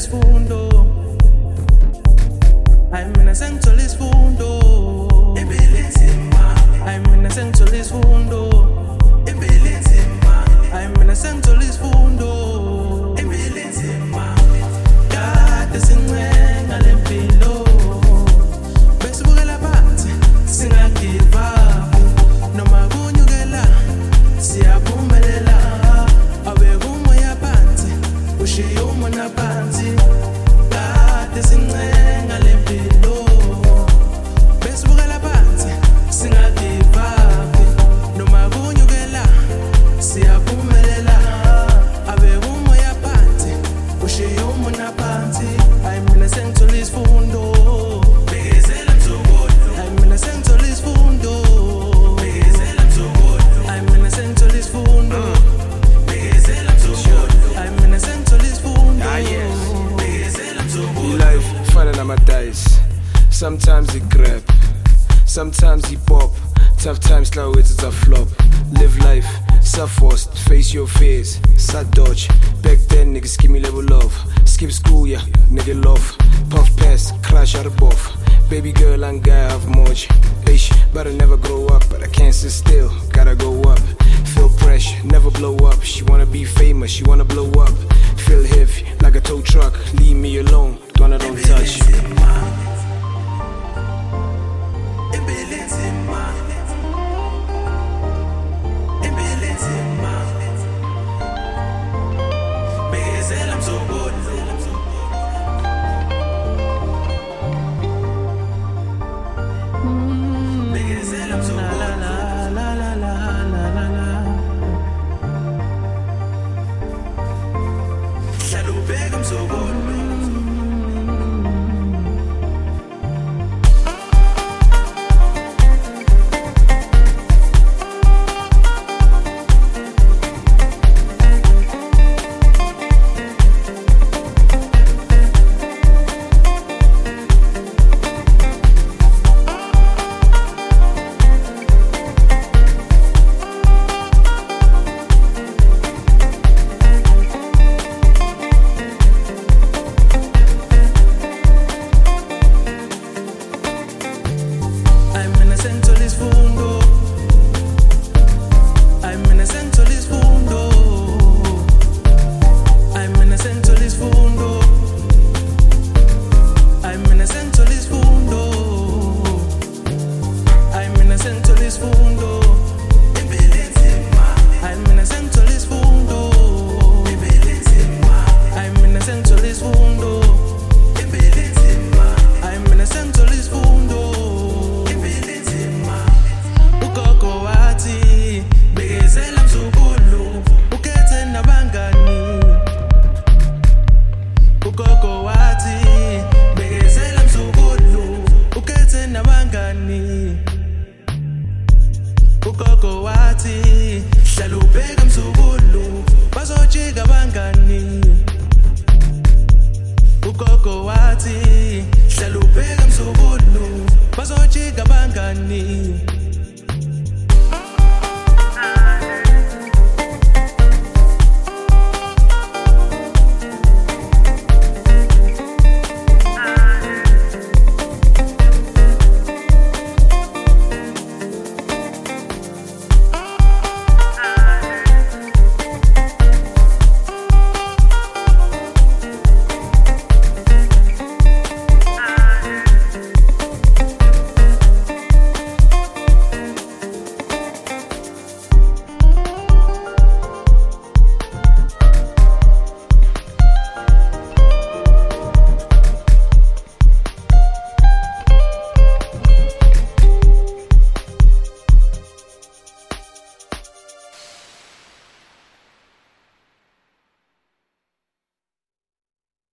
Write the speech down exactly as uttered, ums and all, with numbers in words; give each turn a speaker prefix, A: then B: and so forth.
A: isifundo. Ay mina sengithola isifundo. Impilo enzima. Ay mina sengithola isifundo. Impilo enzima. Ay mina sengithola isifundo. Impilo enzima. Kade sincenga lempilo. Besibukela phansi singagive up. Noma kunyukela siyaphumelela. Awekho umoya phansi ushiye umona phansi. Kade sincenga lempilo. Besibukela phansi singagive up. Noma kunyukela siyaphumelela. Awekho umoya phansi ushiye umona phansi. Ay mina sengithola isifundo. Bekezela mzokodo. Ay mina sengithola isifundo. Bekezela mzokodo. Ay mina sengithola isifundo. Bekezela mzokodo. Ay mina sengithola isifundo. Ah yes. Bekezela mzokodo.
B: Life fana nama-dice. Sometimes it grab, sometimes it pop. Tough times slow it's a flop. Live life, self-forced, face your fears. Sad dodge, back then niggas give me level love. Skip school, yeah, nigga love. Puff pass, crash out of both. Baby girl and guy have much. Ish, but I never grow up, but I can't sit still, gotta go up. Feel pressure, never blow up. She wanna be famous, she wanna blow up. Feel heavy, like a tow truck. Leave me alone, don't I don't touch.
A: Ugogo wathi hlala ubheka mzukulu bazojika bangani. Ugogo wathi hlala ubheka mzukulu bazojika bangani.